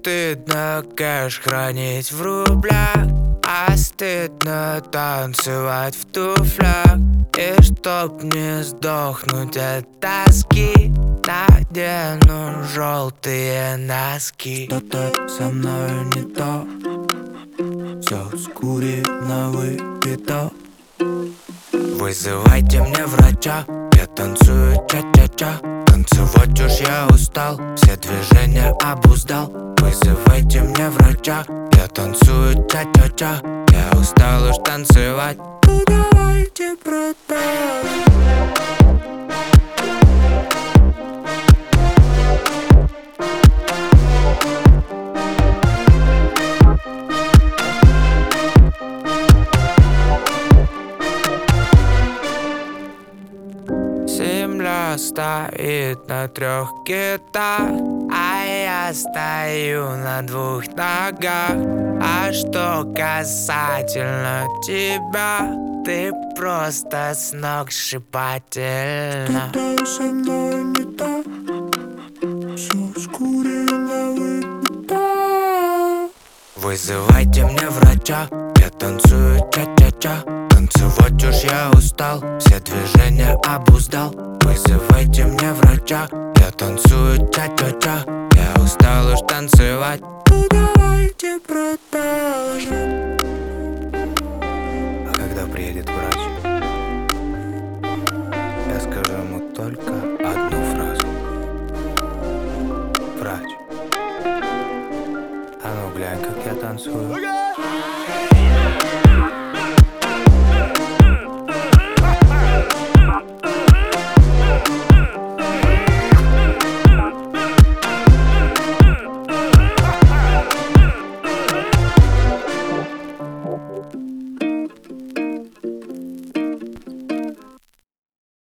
стыдно кэш хранить в рублях, а стыдно танцевать в туфлях. И чтоб не сдохнуть от тоски, надену желтые носки. Что-то со мною не то, все скурено, выпито. Вызывайте мне врача, я танцую ча-ча-ча. Танцевать уж я устал, все движения обуздал. Вызывайте мне врача, я танцую ча-ча-ча. Я устал уж танцевать. Ну давайте продолжим. Земля стоит на 3 китах, а я стою на 2 ногах. А что касательно тебя, ты просто сногсшибательна. Что-то со мной не то, все скурено, выпито. Вызывайте мне врача, я танцую ча-ча-ча. Танцевать уж я устал, все движения обуздал. Вызывайте мне врача, я танцую ча-ча-ча. Я устал уж танцевать. Ну давайте продолжим. А когда приедет врач, я скажу ему только одну фразу: врач, а ну глянь, как я танцую.